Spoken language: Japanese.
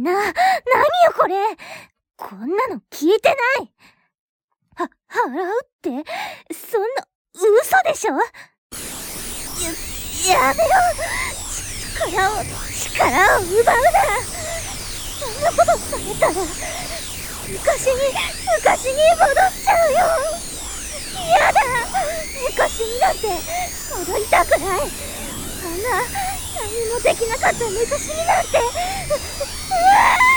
何よこれ。こんなの聞いてない。払うって、そんな、嘘でしょ。やめろ。力を奪うな。そんなことされたら、昔に戻っちゃうよ。やだ。昔になんて戻りたくない。あんな何もできなかった昔になんて。